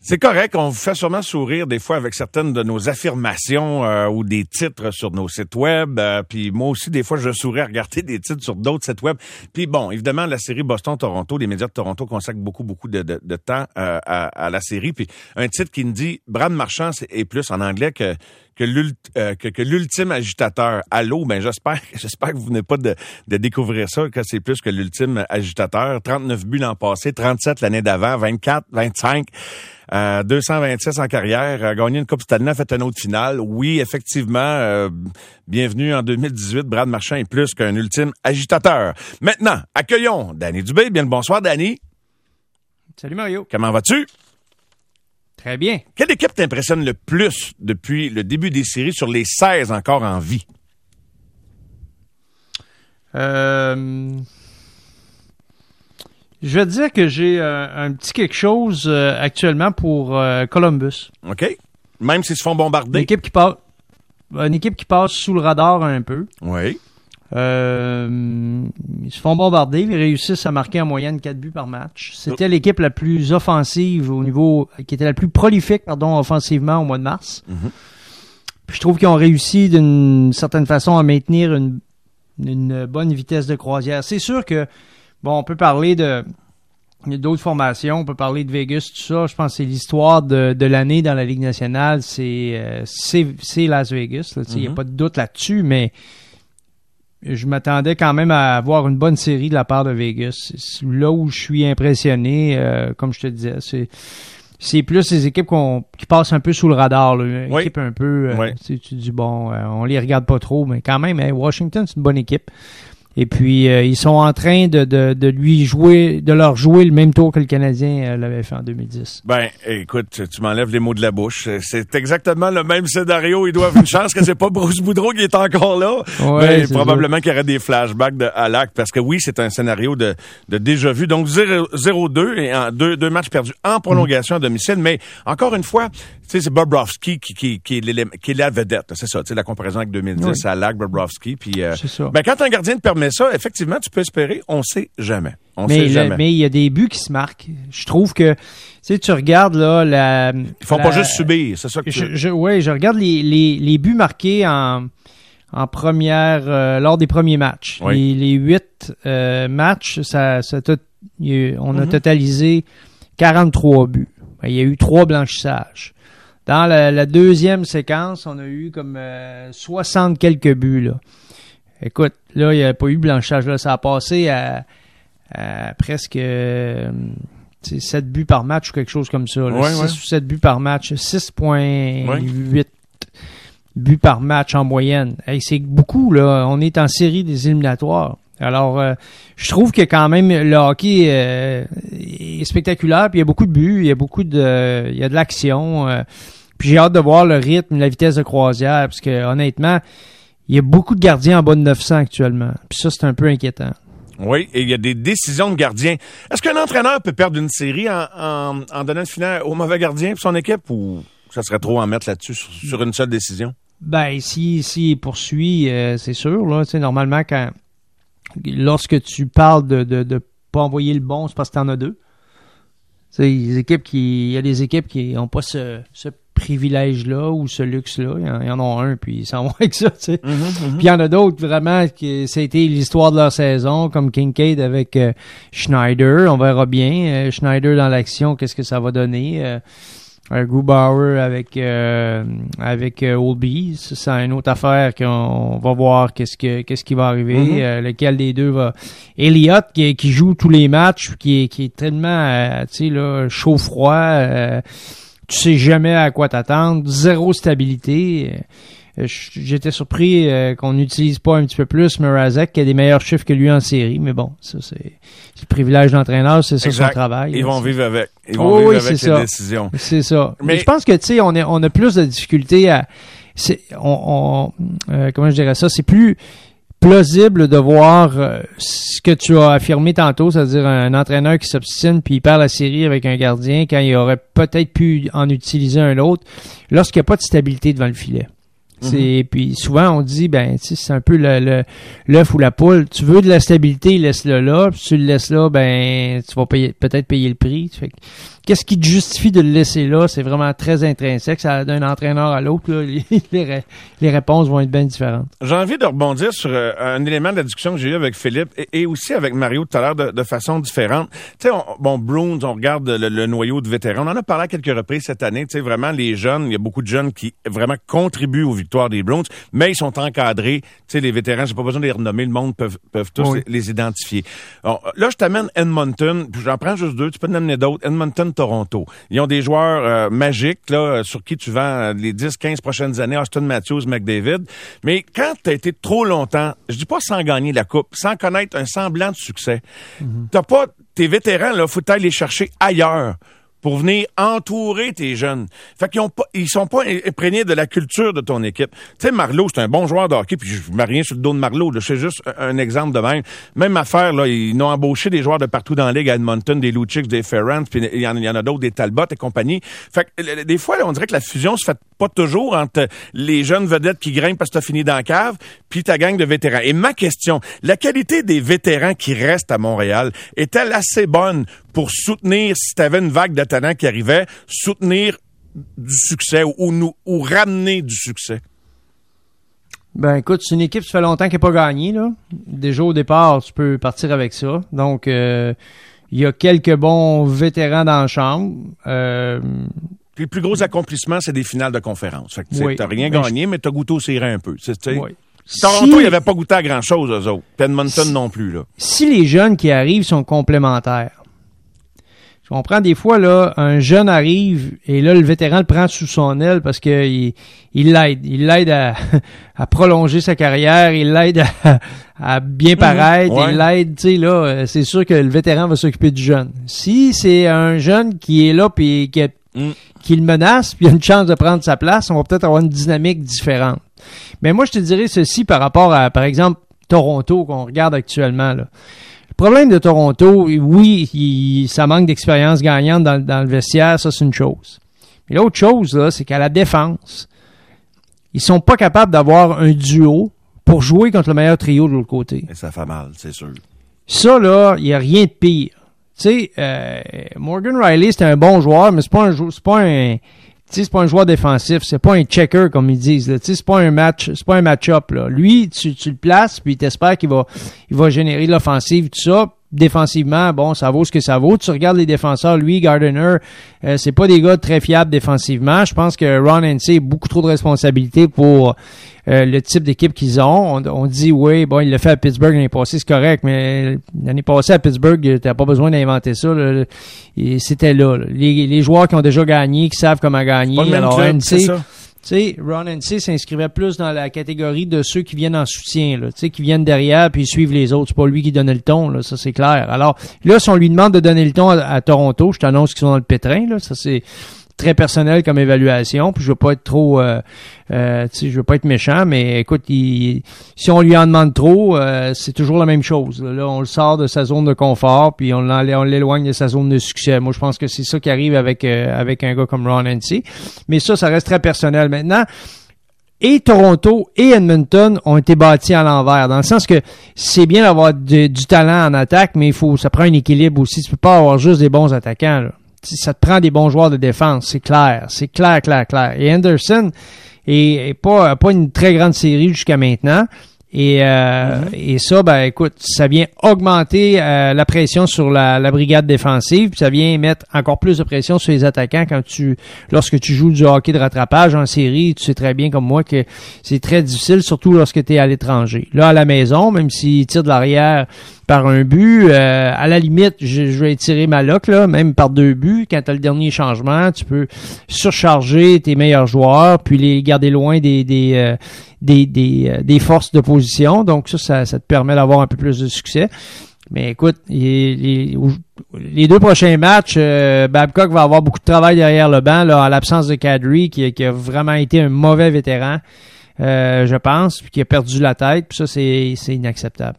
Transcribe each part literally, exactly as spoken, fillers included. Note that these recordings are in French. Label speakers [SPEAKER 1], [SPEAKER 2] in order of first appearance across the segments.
[SPEAKER 1] C'est correct, on vous fait sûrement sourire des fois avec certaines de nos affirmations euh, ou des titres sur nos sites web. Euh, puis moi aussi, des fois, je souris à regarder des titres sur d'autres sites web. Puis bon, évidemment, la série Boston-Toronto, les médias de Toronto consacrent beaucoup, beaucoup de, de, de temps euh, à, à la série. Puis un titre qui me dit « Brad Marchand est plus en anglais que... Que, l'ult, euh, que, que l'ultime agitateur. Allô, ben j'espère, j'espère que vous venez pas de, de découvrir ça, que c'est plus que l'ultime agitateur. trente-neuf buts l'an passé, trente-sept l'année d'avant, vingt-quatre, vingt-cinq, euh, deux cent vingt-six en carrière, a gagné une Coupe Stanley, a fait une autre finale. Oui, effectivement, euh, bienvenue en deux mille dix-huit. Brad Marchand est plus qu'un ultime agitateur. Maintenant, accueillons Danny Dubé. Bien le bonsoir, Danny.
[SPEAKER 2] Salut Mario.
[SPEAKER 1] Comment vas-tu?
[SPEAKER 2] Très bien.
[SPEAKER 1] Quelle équipe t'impressionne le plus depuis le début des séries sur les seize encore en vie?
[SPEAKER 2] Euh, je vais te dire que j'ai euh, un petit quelque chose euh, actuellement pour euh, Columbus.
[SPEAKER 1] OK. Même s'ils se font bombarder?
[SPEAKER 2] Une équipe qui passe, une équipe qui passe sous le radar un peu.
[SPEAKER 1] Oui.
[SPEAKER 2] Euh, ils se font bombarder, ils réussissent à marquer en moyenne quatre buts par match. C'était l'équipe la plus offensive au niveau, qui était la plus prolifique, pardon, offensivement au mois de mars. Mm-hmm. Puis je trouve qu'ils ont réussi d'une certaine façon à maintenir une, une bonne vitesse de croisière. C'est sûr que, bon, on peut parler de d'autres formations, on peut parler de Vegas, tout ça. Je pense que c'est l'histoire de, de l'année dans la Ligue nationale, c'est euh, c'est, c'est Las Vegas. Il n'y mm-hmm. a pas de doute là-dessus, mais je m'attendais quand même à avoir une bonne série de la part de Vegas. C'est là où je suis impressionné, euh, comme je te disais. C'est, c'est plus les équipes qu'on, qui passent un peu sous le radar. Là. Une
[SPEAKER 1] oui.
[SPEAKER 2] équipe un peu... Euh,
[SPEAKER 1] oui.
[SPEAKER 2] tu, tu dis, bon, euh, on les regarde pas trop, mais quand même, hein, Washington, c'est une bonne équipe. Et puis, euh, ils sont en train de, de, de lui jouer, de leur jouer le même tour que le Canadien euh, l'avait fait en deux mille dix.
[SPEAKER 1] Ben, écoute, tu m'enlèves les mots de la bouche. C'est exactement le même scénario. Ils doivent une chance que c'est pas Bruce Boudreau qui est encore là.
[SPEAKER 2] Ouais,
[SPEAKER 1] mais probablement qu'il y aurait des flashbacks de Halak, parce que oui, c'est un scénario de, de déjà vu. Donc, zéro deux et en deux, deux matchs perdus en prolongation à domicile. Mais, encore une fois, tu sais, c'est Bobrovsky qui, qui, qui, est qui est la vedette. C'est ça, tu sais, la comparaison avec deux mille dix, oui. Halak, Bobrovsky. Puis, euh,
[SPEAKER 2] c'est ça.
[SPEAKER 1] Ben, quand un gardien te permet ça, effectivement, tu peux espérer, on sait jamais. On
[SPEAKER 2] mais
[SPEAKER 1] sait
[SPEAKER 2] le,
[SPEAKER 1] jamais.
[SPEAKER 2] Mais il y a des buts qui se marquent. Je trouve que, tu sais, tu regardes là la.
[SPEAKER 1] Ils font
[SPEAKER 2] la,
[SPEAKER 1] pas juste subir, c'est ça que
[SPEAKER 2] je,
[SPEAKER 1] tu...
[SPEAKER 2] je, ouais, je regarde les, les, les buts marqués en, en première, euh, lors des premiers matchs.
[SPEAKER 1] Oui.
[SPEAKER 2] Les, les huit euh, matchs, ça, ça tot, y a, on a mm-hmm. totalisé quarante-trois buts. Il y a eu trois blanchissages. Dans la, la deuxième séquence, on a eu comme euh, soixante quelques buts là. Écoute, là, il n'y a pas eu de blanchissage. Là, ça a passé à, à presque euh, sept buts par match ou quelque chose comme ça. Là.
[SPEAKER 1] Ouais,
[SPEAKER 2] six
[SPEAKER 1] ouais.
[SPEAKER 2] ou sept buts par match. six virgule huit
[SPEAKER 1] ouais.
[SPEAKER 2] buts par match en moyenne. Hey, c'est beaucoup, là. On est en série des éliminatoires. Alors, euh, je trouve que quand même, le hockey euh, est spectaculaire. Puis il y a beaucoup de buts. Il y a beaucoup de, il y a de l'action. Euh, puis j'ai hâte de voir le rythme, la vitesse de croisière. Parce que, honnêtement, il y a beaucoup de gardiens en bas de neuf cents actuellement. Puis ça, c'est un peu inquiétant.
[SPEAKER 1] Oui, et il y a des décisions de gardiens. Est-ce qu'un entraîneur peut perdre une série en, en, en donnant le filet au mauvais gardien pour son équipe, ou ça serait trop en mettre là-dessus sur, sur une seule décision? Ben,
[SPEAKER 2] si, si il poursuit, euh, c'est sûr. Là, tu sais, normalement, quand lorsque tu parles de de, de pas envoyer le bon, c'est parce que t'en as deux. Tu sais, les équipes qui, il y a des équipes qui n'ont pas ce, ce privilège-là ou ce luxe-là. Il y en a un, puis ils s'en vont avec ça, tu sais. Mm-hmm, mm-hmm. Puis il y en a d'autres, vraiment, que ça a été l'histoire de leur saison, comme Kincaid avec euh, Schneider. On verra bien. Euh, Schneider dans l'action, qu'est-ce que ça va donner? Euh, un Grubauer avec euh, avec euh, Oldby, ça, c'est une autre affaire qu'on va voir qu'est-ce que qu'est-ce qui va arriver, mm-hmm. euh, lequel des deux va. Elliott qui, qui joue tous les matchs, qui est qui est tellement euh, tu sais là chaud froid, euh, tu sais jamais à quoi t'attendre, zéro stabilité. Euh, j'étais surpris euh, qu'on n'utilise pas un petit peu plus Mrazek, qui a des meilleurs chiffres que lui en série, mais bon, ça c'est, c'est le privilège d'entraîneur, c'est ça
[SPEAKER 1] exact.
[SPEAKER 2] Son travail.
[SPEAKER 1] Ils
[SPEAKER 2] là,
[SPEAKER 1] vont
[SPEAKER 2] c'est...
[SPEAKER 1] vivre avec. Ils vont
[SPEAKER 2] oh,
[SPEAKER 1] vivre
[SPEAKER 2] oui,
[SPEAKER 1] avec
[SPEAKER 2] c'est
[SPEAKER 1] les
[SPEAKER 2] ça.
[SPEAKER 1] décisions.
[SPEAKER 2] C'est ça. Mais,
[SPEAKER 1] mais
[SPEAKER 2] je pense que tu sais, on a on a plus de difficultés à, c'est, on, on euh, comment je dirais ça, c'est plus plausible de voir euh, ce que tu as affirmé tantôt, c'est-à-dire un entraîneur qui s'obstine puis il perd la série avec un gardien quand il aurait peut-être pu en utiliser un autre, lorsqu'il n'y a pas de stabilité devant le filet. C'est, mm-hmm. Puis souvent on dit ben tu sais c'est un peu le, le l'œuf ou la poule. Tu veux de la stabilité, laisse-le là. Puis tu le laisses là, ben tu vas payer, peut-être payer le prix. Fait que qu'est-ce qui te justifie de le laisser là? C'est vraiment très intrinsèque. Ça, d'un entraîneur à l'autre, là, les, les, les réponses vont être bien différentes.
[SPEAKER 1] J'ai envie de rebondir sur euh, un élément de la discussion que j'ai eu avec Philippe et, et aussi avec Mario tout à l'heure de, de façon différente. Tu sais, bon, Bruins, on regarde le, le noyau de vétérans. On en a parlé à quelques reprises cette année. Tu sais, vraiment, les jeunes, il y a beaucoup de jeunes qui vraiment contribuent aux victoires des Bruins, mais ils sont encadrés. Tu sais, les vétérans, j'ai pas besoin de les renommer. Le monde peuvent, peuvent tous oui. les, les identifier. Alors, là, je t'amène Edmonton, puis j'en prends juste deux. Tu peux en amener d'autres. Edmonton, Toronto. Ils ont des joueurs euh, magiques, là, sur qui tu vends les dix quinze prochaines années, Auston Matthews, McDavid. Mais quand tu as été trop longtemps, je dis pas sans gagner la coupe, sans connaître un semblant de succès, mm-hmm. t'as pas tes vétérans, là, faut aller les chercher ailleurs pour venir entourer tes jeunes. Fait qu'ils ont pas, ils sont pas imprégnés de la culture de ton équipe. Tu sais, Marleau, c'est un bon joueur de hockey, puis je mets rien sur le dos de Marleau, là. C'est juste un, un exemple de même. Même affaire, là, ils ont embauché des joueurs de partout dans la ligue, à Edmonton, des Lucic, des Ferrand, puis il y en, il y en a d'autres, des Talbot et compagnie. Fait que, des fois, là, on dirait que la fusion se fait pas toujours entre les jeunes vedettes qui grimpent parce que t'as fini dans la cave, puis ta gang de vétérans. Et ma question, la qualité des vétérans qui restent à Montréal est-elle assez bonne pour soutenir, si t'avais une vague de talent qui arrivait, soutenir du succès ou, ou, nous, ou ramener du succès?
[SPEAKER 2] Ben écoute, c'est une équipe qui fait longtemps qu'elle n'a pas gagné, là. Déjà au départ, tu peux partir avec ça. Donc, euh, il y a quelques bons vétérans dans la chambre. Euh,
[SPEAKER 1] Puis le plus gros accomplissement, c'est des finales de conférence. Fait que oui, t'as rien gagné, je... mais t'as goûté au serré un peu. C'est, oui. Toronto, si... il n'avait pas goûté à grand-chose, eux autres. Puis Edmonton si... non plus, là.
[SPEAKER 2] Si les jeunes qui arrivent sont complémentaires, je comprends des fois, là, un jeune arrive et là, le vétéran le prend sous son aile parce que il, il l'aide. Il l'aide à, à prolonger sa carrière, il l'aide à, à bien paraître, mmh, ouais. il l'aide, tu sais, là, c'est sûr que le vétéran va s'occuper du jeune. Si c'est un jeune qui est là puis qui, est, mmh. qui le menace puis il a une chance de prendre sa place, on va peut-être avoir une dynamique différente. Mais moi, je te dirais ceci par rapport à, par exemple, Toronto qu'on regarde actuellement, là. Le problème de Toronto, oui, il, ça manque d'expérience gagnante dans, dans le vestiaire, ça c'est une chose. Mais l'autre chose, là, c'est qu'à la défense, ils sont pas capables d'avoir un duo pour jouer contre le meilleur trio de l'autre côté.
[SPEAKER 1] Et ça fait mal, c'est sûr.
[SPEAKER 2] Ça, là, il n'y a rien de pire. Tu sais, euh, Morgan Rielly, c'est un bon joueur, mais c'est pas un c'est pas un Tu sais, c'est pas un joueur défensif, c'est pas un checker comme ils disent. Tu sais, c'est pas un match, c'est pas un match-up là. Lui, tu, tu le places, puis t'espères qu'il va, il va générer de l'offensive, tout ça. Défensivement, bon, ça vaut ce que ça vaut. Tu regardes les défenseurs, lui, Gardiner, euh, c'est pas des gars très fiables défensivement. Je pense que Ron Hainsey a beaucoup trop de responsabilités pour euh, le type d'équipe qu'ils ont. On, on dit, oui, bon, il l'a fait à Pittsburgh l'année passée, c'est correct, mais l'année passée à Pittsburgh, t'as pas besoin d'inventer ça. Là, et c'était là, là. Les, les joueurs qui ont déjà gagné, qui savent comment gagner.
[SPEAKER 1] Pas le même
[SPEAKER 2] alors
[SPEAKER 1] club,
[SPEAKER 2] Hainsey,
[SPEAKER 1] c'est ça.
[SPEAKER 2] Tu sais, Ron Hainsey s'inscrivait plus dans la catégorie de ceux qui viennent en soutien, là, tu sais, qui viennent derrière puis suivent les autres. C'est pas lui qui donnait le ton, là, ça c'est clair. Alors là, si on lui demande de donner le ton à, à Toronto, je t'annonce qu'ils sont dans le pétrin, là, ça c'est très personnel comme évaluation, puis je veux pas être trop, euh, euh, tu sais, je veux pas être méchant, mais écoute, il, si on lui en demande trop, euh, c'est toujours la même chose. Là, on le sort de sa zone de confort, puis on, on l'éloigne de sa zone de succès. Moi, je pense que c'est ça qui arrive avec euh, avec un gars comme Ron Hainsey. Mais ça, ça reste très personnel. Maintenant, et Toronto et Edmonton ont été bâtis à l'envers, dans le sens que c'est bien d'avoir de, du talent en attaque, mais il faut, ça prend un équilibre aussi. Tu peux pas avoir juste des bons attaquants, là. Ça te prend des bons joueurs de défense, c'est clair, c'est clair, clair, clair. Et Anderson est, est pas pas une très grande série jusqu'à maintenant. Et euh, mm-hmm. et ça, ben écoute, ça vient augmenter euh, la pression sur la, la brigade défensive, puis ça vient mettre encore plus de pression sur les attaquants quand tu lorsque tu joues du hockey de rattrapage en série. Tu sais très bien comme moi que c'est très difficile, surtout lorsque tu es à l'étranger. Là, à la maison, même s'ils tirent de l'arrière par un but, euh, à la limite, je, je vais tirer ma loc, là, même par deux buts. Quand tu as le dernier changement, tu peux surcharger tes meilleurs joueurs, puis les garder loin des des euh, des des, euh, des forces d'opposition. Donc ça, ça, ça te permet d'avoir un peu plus de succès. Mais écoute, les, les, les deux prochains matchs, euh, Babcock va avoir beaucoup de travail derrière le banc, là, en l'absence de Kadri, qui, qui a vraiment été un mauvais vétéran, euh, je pense, puis qui a perdu la tête. Puis ça, c'est, c'est inacceptable.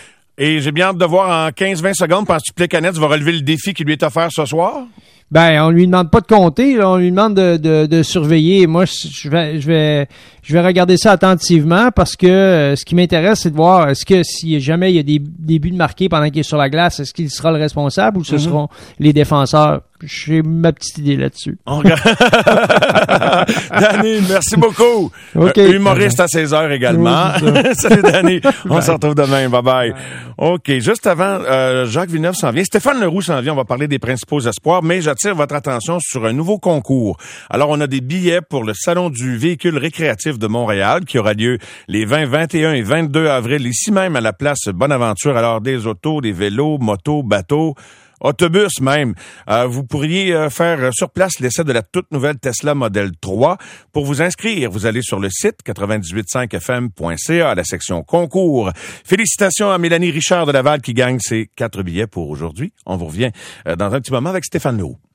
[SPEAKER 1] Et j'ai bien hâte de voir en quinze vingt secondes, penses-tu que Plekanec va relever le défi qui lui est offert ce soir?
[SPEAKER 2] Ben, on lui demande pas de compter, là, on lui demande de, de, de surveiller. Moi, je vais, je vais, je vais regarder ça attentivement parce que euh, ce qui m'intéresse, c'est de voir est-ce que si jamais il y a des, des buts marqués pendant qu'il est sur la glace, est-ce qu'il sera le responsable ou ce mm-hmm. seront les défenseurs? j'ai ma petite idée là-dessus.
[SPEAKER 1] On regarde. Danny, merci beaucoup.
[SPEAKER 2] OK.
[SPEAKER 1] Euh, humoriste à seize heures également.
[SPEAKER 2] Oui,
[SPEAKER 1] Salut Danny. On se retrouve demain. Bye bye. OK. Juste avant, euh, Jacques Villeneuve s'en vient. Stéphane Leroux s'en vient. On va parler des principaux espoirs, mais j'attire votre attention sur un nouveau concours. Alors, on a des billets pour le Salon du véhicule récréatif de Montréal qui aura lieu les vingt, vingt et un et vingt-deux avril, ici même à la place Bonaventure. Alors, des autos, des vélos, motos, bateaux, autobus même. Euh, vous pourriez euh, faire sur place l'essai de la toute nouvelle Tesla Model trois. Pour vous inscrire, vous allez sur le site quatre-vingt-dix-huit cinq f m point c a à la section concours. Félicitations à Mélanie Richard de Laval qui gagne ses quatre billets pour aujourd'hui. On vous revient euh, dans un petit moment avec Stéphane Leroux.